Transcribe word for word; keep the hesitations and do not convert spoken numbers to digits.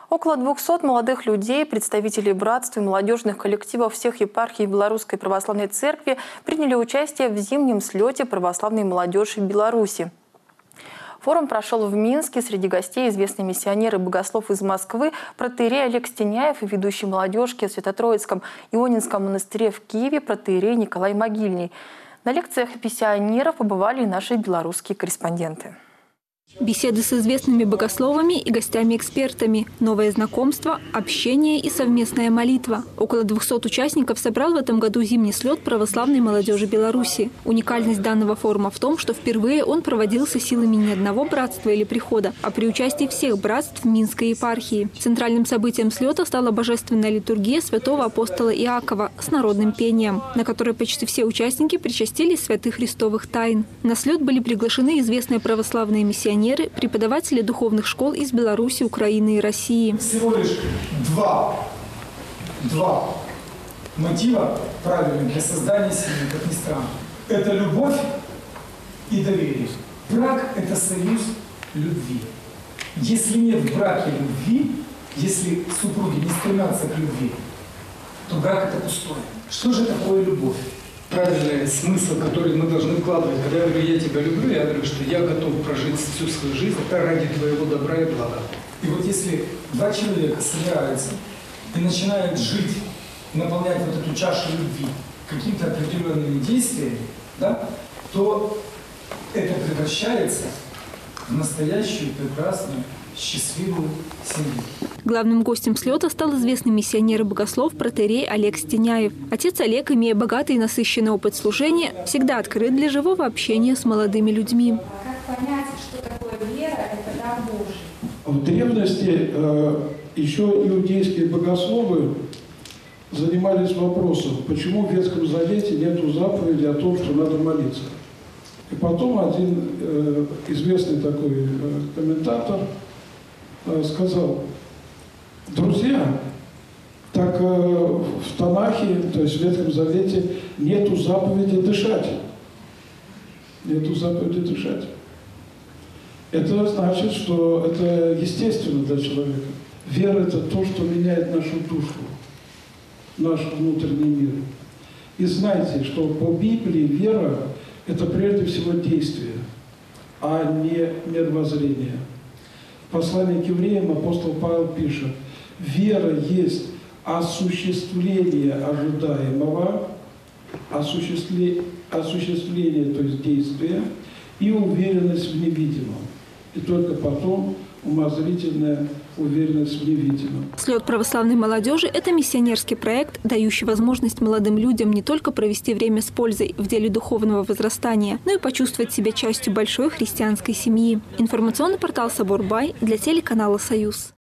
Около двухсот молодых людей, представителей братств и молодежных коллективов всех епархий Белорусской православной церкви приняли участие в зимнем слете православной молодежи Беларуси. Форум прошел в Минске. Среди гостей известный миссионер и богослов из Москвы, протоиерей Олег Стеняев и ведущий молодежки в Свято-Троицком Ионинском монастыре в Киеве протоиерей Николай Могильный. На лекциях миссионеров побывали и наши белорусские корреспонденты. Беседы с известными богословами и гостями-экспертами, новое знакомство, общение и совместная молитва. Около двухсот участников собрал в этом году зимний слет православной молодежи Беларуси. Уникальность данного форума в том, что впервые он проводился силами не одного братства или прихода, а при участии всех братств Минской епархии. Центральным событием слета стала божественная литургия святого апостола Иакова с народным пением, на которой почти все участники причастились святых христовых тайн. На слет были приглашены известные православные миссионеры, преподаватели духовных школ из Беларуси, Украины и России. Всего лишь два, два мотива правильных для создания семьи, как ни странно. Это любовь и доверие. Брак – это союз любви. Если нет в браке любви, если супруги не стремятся к любви, то брак – это пустое. Что же такое любовь? Правильный смысл, который мы должны вкладывать. Когда я говорю «я тебя люблю», я говорю, что я готов прожить всю свою жизнь ради твоего добра и блага. И вот если два человека собираются и начинают жить, наполнять вот эту чашу любви какими-то определенными действиями, да, то это превращается в настоящую, прекрасную, счастливую семью. Главным гостем слета стал известный миссионер и богослов протоиерей Олег Стеняев. Отец Олег, имея богатый и насыщенный опыт служения, всегда открыт для живого общения с молодыми людьми. Как понять, что такое вера, это дар Божий? В древности э, еще иудейские богословы занимались вопросом, почему в Ветхом Завете нет заповеди о том, что надо молиться. И потом один э, известный такой э, комментатор э, сказал: друзья, так э, в Танахе, то есть в Ветхом Завете, нету заповеди дышать. Нету заповеди дышать. Это значит, что это естественно для человека. Вера – это то, что меняет нашу душу, наш внутренний мир. И знайте, что по Библии вера – это прежде всего действие, а не мировоззрение. В послании к евреям апостол Павел пишет: вера есть осуществление ожидаемого, осуществление, осуществление, то есть действия, и уверенность в невидимом. И только потом умозрительная уверенность в невидимом. Слет православной молодежи – это миссионерский проект, дающий возможность молодым людям не только провести время с пользой в деле духовного возрастания, но и почувствовать себя частью большой христианской семьи. Информационный портал «Собор Бай» для телеканала «Союз».